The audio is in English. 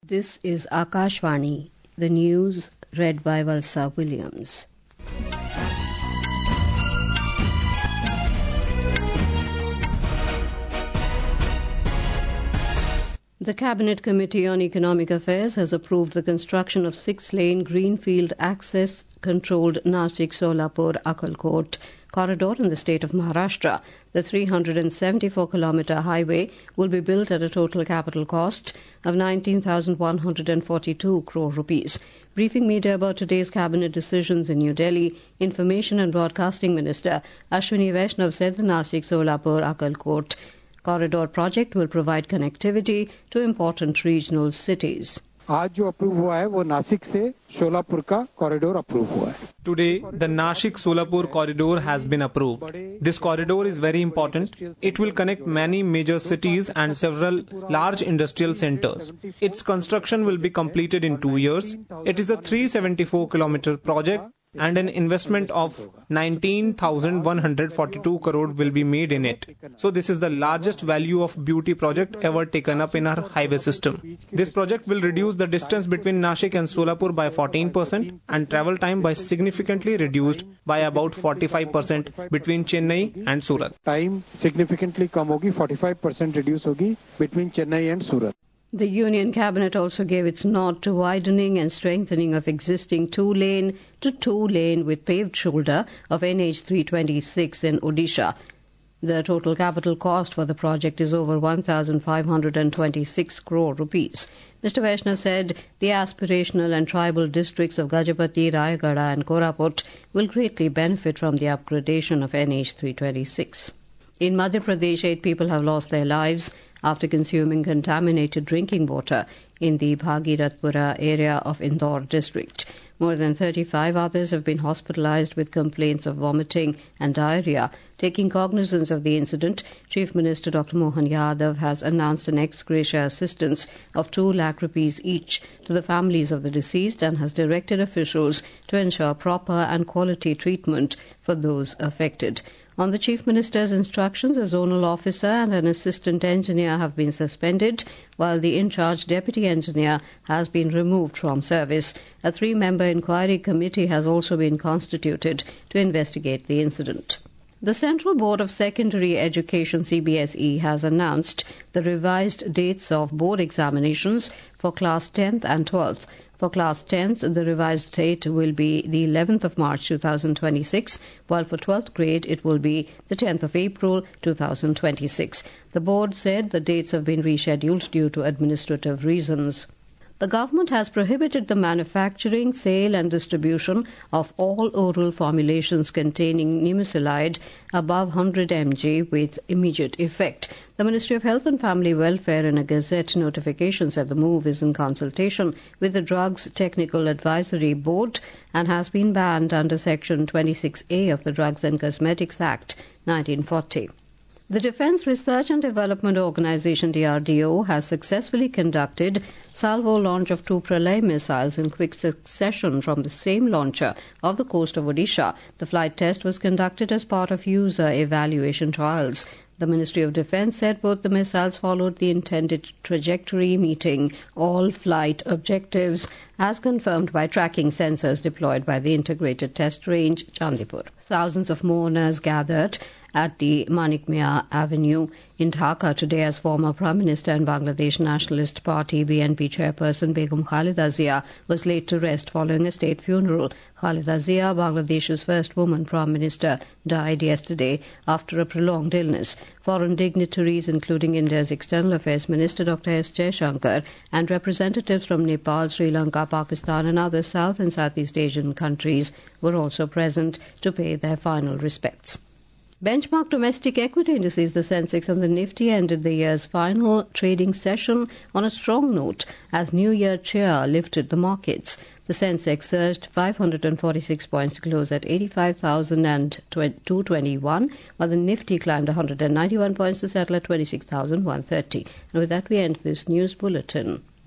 This is Akashvani, the news read by Valsa Williams. The Cabinet Committee on Economic Affairs has approved the construction of 6-lane greenfield access-controlled Nashik-Solapur-Akkalkot corridor in the state of Maharashtra. The 374-kilometre highway will be built at a total capital cost of 19,142 crore rupees. Briefing media about today's cabinet decisions in New Delhi, Information and Broadcasting Minister Ashwini Vaishnav said the Nashik-Solapur-Akkalkot corridor project will provide connectivity to important regional cities. आज जो approve हुआ है वो नासिक से शोलापुर का corridor approve हुआ है. Today, the Nashik-Solapur corridor has been approved. This corridor is very important. It will connect many major cities and several large industrial centers. Its construction will be completed in 2 years. It is a 374-kilometer project and an investment of 19,142 crore will be made in it. So this is the largest value of beauty project ever taken up in our highway system. This project will reduce the distance between Nashik and Solapur by 14% and travel time by significantly reduced by about 45% between Chennai and Surat. Time significantly कम होगी, 45% reduce होगी between Chennai and Surat. The Union Cabinet also gave its nod to widening and strengthening of existing 2-lane to 2-lane with paved shoulder of NH 326 in Odisha. The total capital cost for the project is over 1,526 crore rupees. Mr. Vaishnav said the aspirational and tribal districts of Gajapati, Rayagada and Koraput will greatly benefit from the upgradation of NH 326. In Madhya Pradesh, 8 people have lost their lives after consuming contaminated drinking water in the Bhagirathpura area of Indore district. More than 35 others have been hospitalized with complaints of vomiting and diarrhea. Taking cognizance of the incident, Chief Minister Dr. Mohan Yadav has announced an ex gratia assistance of 2 lakh rupees each to the families of the deceased and has directed officials to ensure proper and quality treatment for those affected. On the Chief Minister's instructions, a zonal officer and an assistant engineer have been suspended, while the in-charge deputy engineer has been removed from service. A 3-member inquiry committee has also been constituted to investigate the incident. The Central Board of Secondary Education CBSE has announced the revised dates of board examinations for Class 10th and 12th. For Class 10th, the revised date will be the 11th of March 2026, while for 12th grade it will be the 10th of April 2026. The board said the dates have been rescheduled due to administrative reasons. The government has prohibited the manufacturing, sale and distribution of all oral formulations containing nimesulide above 100 mg with immediate effect. The Ministry of Health and Family Welfare in a Gazette notification said the move is in consultation with the Drugs Technical Advisory Board and has been banned under Section 26A of the Drugs and Cosmetics Act 1940. The Defence Research and Development Organisation DRDO has successfully conducted salvo launch of 2 Pralay missiles in quick succession from the same launcher off the coast of Odisha. The flight test was conducted as part of user evaluation trials. The Ministry of Defence said both the missiles followed the intended trajectory, meeting all flight objectives as confirmed by tracking sensors deployed by the Integrated Test Range, Chandipur. Thousands of mourners gathered at the Manik Mia Avenue in Dhaka today as former Prime Minister and Bangladesh Nationalist Party BNP chairperson Begum Khalida Zia was laid to rest following a state funeral. Khalida Zia, Bangladesh's first woman Prime Minister, died yesterday after a prolonged illness. Foreign dignitaries, including India's External Affairs Minister Dr. S. Jaishankar and representatives from Nepal, Sri Lanka, Pakistan and other South and Southeast Asian countries were also present to pay their final respects. Benchmark domestic equity indices, the Sensex and the Nifty, ended the year's final trading session on a strong note as New Year cheer lifted the markets. The Sensex surged 546 points to close at 85,221, while the Nifty climbed 191 points to settle at 26,130. And with that, we end this news bulletin.